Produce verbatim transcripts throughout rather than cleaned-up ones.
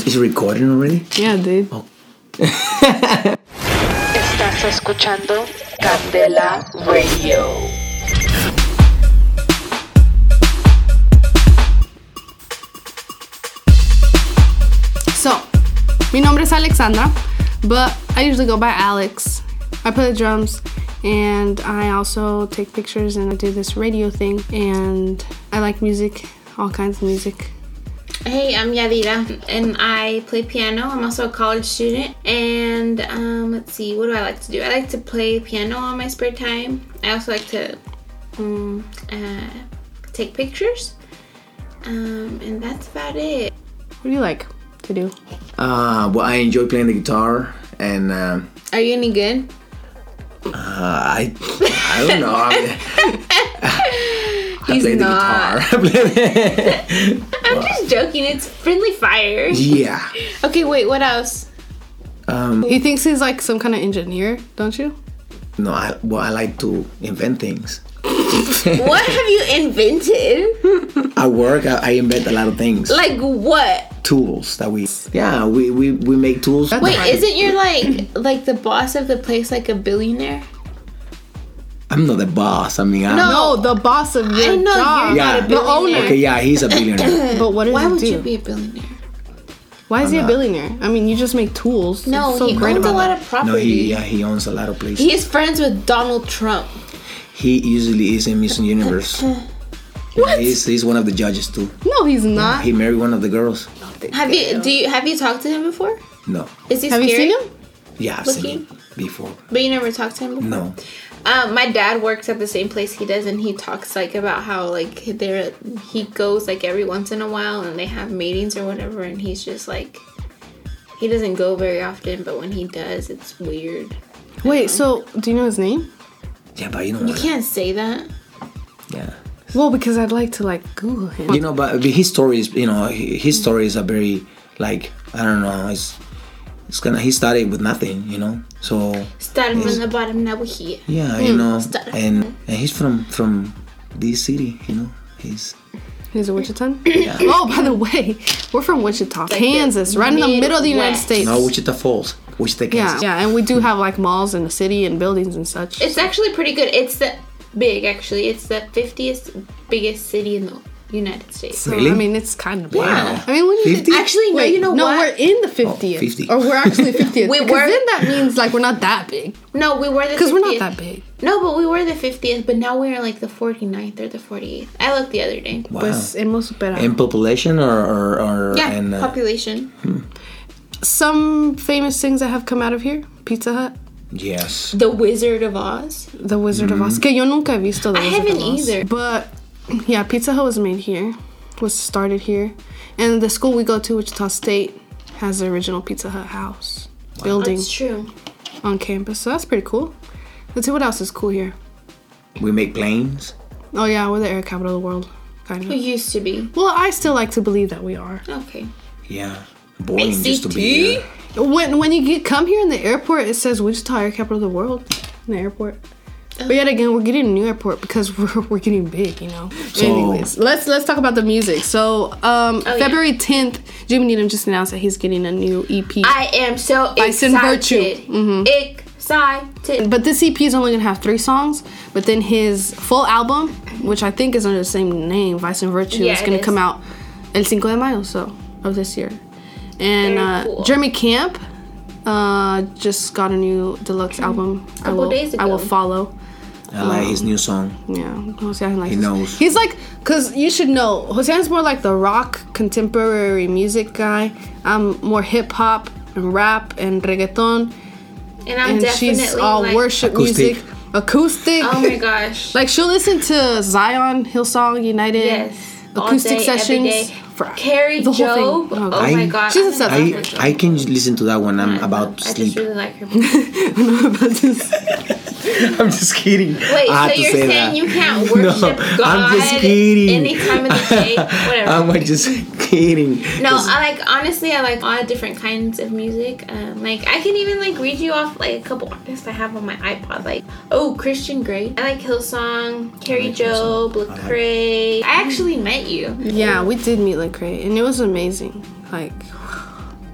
is it recording already? Yeah, dude. Oh. Estás escuchando Candela Radio. So, mi nombre es Alexandra, but I usually go by Alex. I play the drums, and I also take pictures, and I do this radio thing, and I like music, all kinds of music. Hey, I'm Yadira, and I play piano. I'm also a college student, and um, let's see, what do I like to do? I like to play piano on my spare time. I also like to um, uh, take pictures, um, and that's about it. What do you like to do? Uh, well, I enjoy playing the guitar, and uh, Are you any good? uh, I I don't know. I, I He's play not. the guitar. I'm just joking. It's friendly fire. Yeah. Okay, wait, what else? Um, He thinks he's like some kind of engineer, don't you? no, I, well, I like to invent things. What have you invented? At work, I, I invent a lot of things. Like what? Tools that we, yeah, we, we, we make tools. That's Wait, right. isn't your like like the boss of the place like a billionaire? I'm not the boss. I mean, I'm, No, the boss of your I know job. you're Yeah. not a The billionaire. owner. Okay, yeah, he's a billionaire. But what does Why he would do? you be a billionaire? Why is he a not. billionaire? I mean, you just make tools. No, What's so he great owns a about lot that? of property. No, he, yeah, he owns a lot of places. He is friends with Donald Trump. He usually is in Miss Universe. What? He's, he's one of the judges too. No, he's not. He married one of the girls. Have you do you have you talked to him before? No. Is he Have you scary? seen him? Yeah, I've seen him before. But you never talked to him before? No. Um, my dad works at the same place he does, and he talks like about how like there he goes like every once in a while, and they have meetings or whatever, and he's just like he doesn't go very often, but when he does, it's weird. Wait, so do you know his name? Yeah, but you know You what? can't say that. Yeah. Well, because I'd like to like Google him. You know, but his stories, you know, his stories are very like I don't know. It's it's gonna. He started with nothing, you know. So Starting Yes. from the bottom, now we're here. yeah, you know, Start- and and he's from from this city, you know. He's He's a Wichitan? yeah. Oh, by the way, we're from Wichita, the Kansas, right in the middle of the United Midwest. States. No, Wichita Falls, Wichita, yeah, Kansas. yeah, and we do have like malls in the city and buildings and such. It's actually pretty good. It's the big actually. It's the fiftieth biggest city in the United States. So, Really? I mean, it's kind of big. Wow. I mean, when you fifty? Actually, no. Wait, You know no, what? we're in the fiftieth. Oh, fifty. Or we're actually fiftieth. We Because were- then that means like we're not that big. No, we were the Because we're not fiftieth. that big. No, but we were the fiftieth, but now we're like the forty-ninth or the forty-eighth. I looked the other day. Wow. Pues hemos superado. In population or or, or Yeah, and, uh, population. Some famous things that have come out of here. Pizza Hut. yes. The Wizard of Oz. The Wizard of Oz. Que yo nunca he visto The I Wizard haven't of Oz. either. But yeah, Pizza Hut was made here. Was started here. And the school we go to, Wichita State, has the original Pizza Hut house. Building That's true. on campus. So that's pretty cool. Let's see what else is cool here. We make planes. Oh yeah, we're the air capital of the world. Kind We of. used to be. Well, I still like to believe that we are. Okay. Yeah. Boring just to be here. When when you get come here in the airport, it says Wichita air capital of the world in the airport. But yet again, we're getting a new airport because we're, we're getting big, you know. So- Anyways, let's let's talk about the music. So, um, yeah. February tenth, Jimmy Needham just announced that he's getting a new E P. I am so Vice and excited. Virtue. Mhm. Excited. But this E P is only gonna have three songs. But then his full album, which I think is under the same name, Vice and Virtue, Yeah, is it gonna is. come out El Cinco de Mayo, so of this year. And Very uh, cool. Jeremy Camp uh, just got a new deluxe album. I Couple will, days I will ago. follow. I like his new song. Yeah, Jose likes He this. knows. He's like, cause you should know, Jose's more like the rock contemporary music guy. I'm more hip hop and rap and reggaeton, And I'm and definitely she's all like, worship Acoustic. music, acoustic. Oh my gosh. Like she'll listen to Zion, Hillsong United, Yes. All acoustic day, every sessions. day. For Carrie the whole Joe. thing. Oh, Oh, my I- god. She's I obsessed love I with her. I can listen to that when I'm about to I sleep. just really like her. I'm just kidding. Wait, I have so to you're say saying that. you can't worship No, God I'm just kidding. any time of the day? Whatever. I'm just kidding. No, 'Cause I like honestly. I like all different kinds of music. Um, like I can even like read you off like a couple artists I have on my iPod. Like oh, Christian Grey. I like Hillsong, Carrie like Joe, Hillsong. I like- Lecrae. I actually met you. Yeah, we did meet Lecrae, and it was amazing. Like,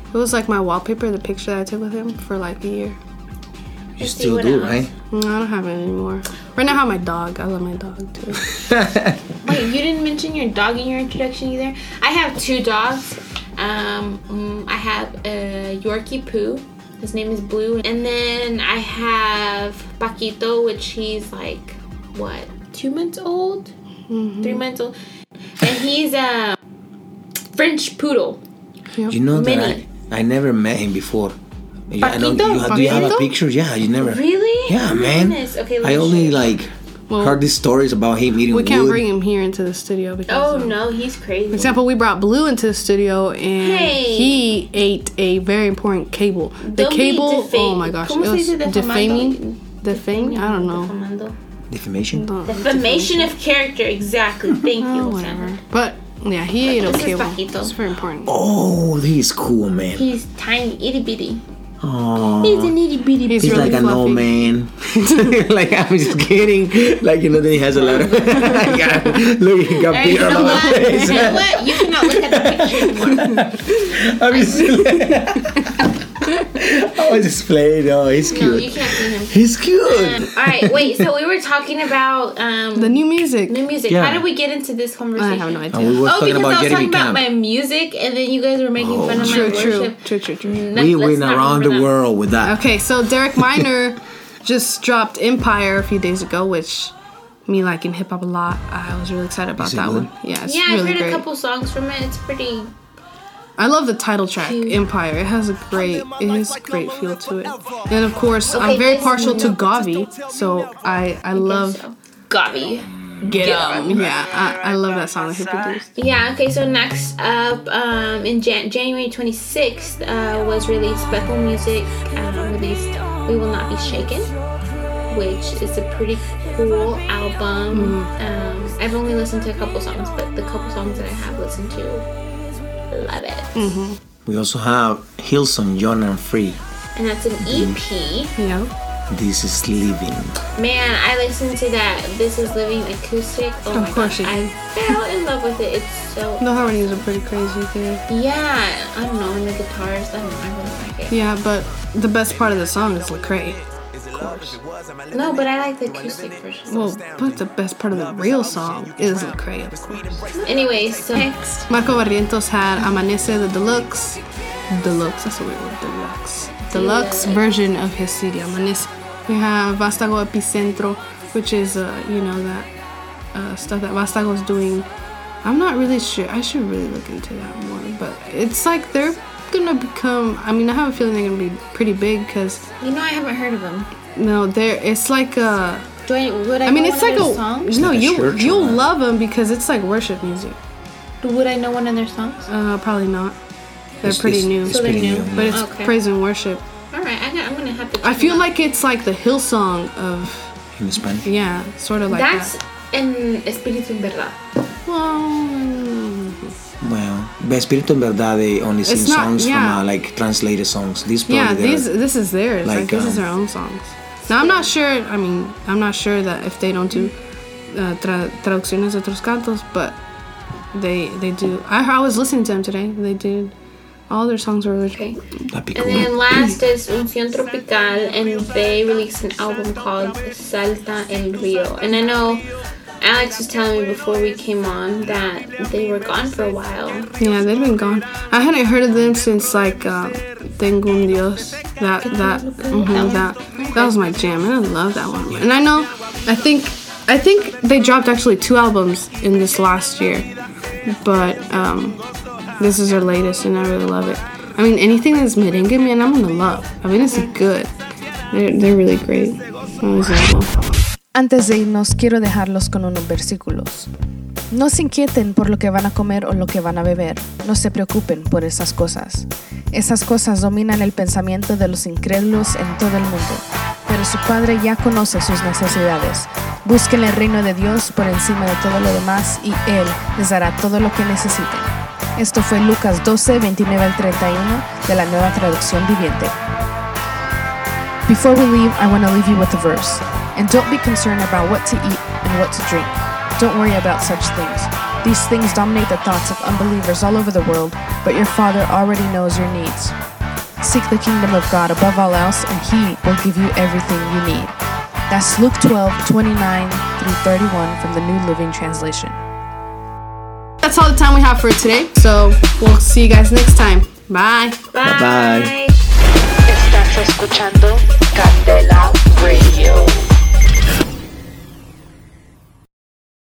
It was like my wallpaper, the picture that I took with him for like a year. You still do, right? No, I don't have it anymore. Right now I have my dog. I love my dog too. Wait, you didn't mention your dog in your introduction either? I have two dogs. Um, um, I have a Yorkie Poo. His name is Blue. And then I have Paquito, which he's like, what, two months old? Mm-hmm. Three months old. And he's a French Poodle. Yep. You know Mini. that I, I never met him before. You, I don't, Paquito? you, do you have a Paquito? picture? Yeah, you never. Really? Yeah, Oh my man. goodness. Okay, let I me only show you. like Well, heard these stories about him eating we can't wood. bring him here into the studio because. Oh, um, no, he's crazy. For example, we brought Blue into the studio and Hey. he ate a very important cable. The Don't be cable, defa- oh my gosh, it ¿Cómo se was dice defamando? defaming. Defaming? I don't know. Defamando. Defamation? No, Defamation of character, exactly. Thank you. Oh, whatever. But yeah, he ate a This is cable. Paquito. It's very important. Oh, he's cool, man. He's tiny, itty bitty. Oh, He's an itty bitty. He's he's really like an old fluffy. man. Like, I'm just kidding. Like, you know, then he has a lot of. Yeah, look, he got Hey, beard you all know over what? the face. You know what? You cannot look at the picture anymore. I'm just. I was just playing. Oh, he's No, cute. you can't see him. He's cute. Um, all right, wait. So we were talking about um, The new music. new music. Yeah. How did we get into this conversation? I have no idea. And we were Oh, talking because about I was Jeremy talking about Camp. my music, and then you guys were making Oh, fun of True, my true, worship. true, true, true. Let- We let's went not around the remember that. world with that. Okay, so Derek Minor just dropped Empire a few days ago, which me liking hip hop a lot. I was really excited about Is it that good? one. Yeah, it's Yeah, I've really heard great. a couple songs from it. It's pretty. I love the title track, Cute. Empire. It has a great, it has a great feel to it. And of course, Okay, I'm very this- partial to Gavi, so I I love So. Gavi. Get Get 'Em. Em. Yeah, I, I love that song that he produced. Yeah, okay, so next up, um, in Jan- January twenty-sixth, uh, was released Bethel Music, um, released We Will Not Be Shaken, which is a pretty cool album. Um, I've only listened to a couple songs, but the couple songs that I have listened to, love it. We also have Hillsong, Young and Free. And that's an E P. Yeah. This is Living. Man, I listened to that This Is Living acoustic. Oh Of my course gosh, you I did. fell in love with it. It's so... The harmonies are pretty crazy too. Yeah, I don't know, and the guitars, I don't know, I really like it. Yeah, but the best part of the song is Lecrae. No, but I like the acoustic version. Well, but the best part of the real song is Lecrae, of course. Anyway, so next. Marco Barrientos had Amanece, the deluxe. Deluxe, that's a weird word, deluxe. Deluxe version of his C D, Amanece. We have Vastago Epicentro, which is, uh, you know, that uh, stuff that Vastago's doing. I'm not really sure. I should really look into that more. But it's like they're gonna become, I mean, I have a feeling they're gonna be pretty big because, You know, I haven't heard of them. no, they're, it's like a, Do I, would I I mean, know it's one like of a, their songs? no, Like a you, church you'll or- love them because it's like worship music. Would I know one of their songs? Uh, probably not. They're It's- pretty it's- new. it's So they're pretty new. new. But it's Okay. praise and worship. Alright, I got, I'm gonna have to check I feel them out. like it's like the Hillsong of, In Spanish. yeah, sort of like That's that. en Espíritu en Verdad. Well, mm, Well, Espíritu en Verdad, they only sing It's not- songs yeah. from uh, like translated songs. These probably yeah, they're- these this is theirs. Like, like, this is um, their own songs. Now I'm not sure. I mean, I'm not sure that if they don't do uh, tra- traducciones de otros cantos, but they they do. I, I was listening to them today. They did. All their songs were original. Okay. That'd be And cool. then last is Unción Tropical, and they released an album called Salta el Rio. And I know Alex was telling me before we came on that they were gone for a while. Yeah, they've been gone. I hadn't heard of them since like um, Tengo un Dios. That that mhm, that that was my jam, and I love that one. And I know, I think I think they dropped actually two albums in this last year, but um, this is their latest, and I really love it. I mean, anything that's merengue, man, I'm gonna love. I mean, it's good. They're, they're really great. I always love them. Antes de irnos, quiero dejarlos con unos versículos. No se inquieten por lo que van a comer o lo que van a beber. No se preocupen por esas cosas. Esas cosas dominan el pensamiento de los incrédulos en todo el mundo. Pero su Padre ya conoce sus necesidades. Busquen el reino de Dios por encima de todo lo demás y Él les dará todo lo que necesiten. Esto fue Lucas doce, veintinueve al treinta y uno de la Nueva Traducción Viviente. Before we leave, I want to leave you with a verse. And don't be concerned about what to eat and what to drink. Don't worry about such things. These things dominate the thoughts of unbelievers all over the world, but your Father already knows your needs. Seek the kingdom of God above all else, and He will give you everything you need. That's Luke twelve, twenty-nine through thirty-one from the New Living Translation. That's all the time we have for today, so we'll see you guys next time. Bye. Bye. Bye. Estás escuchando Candela Radio.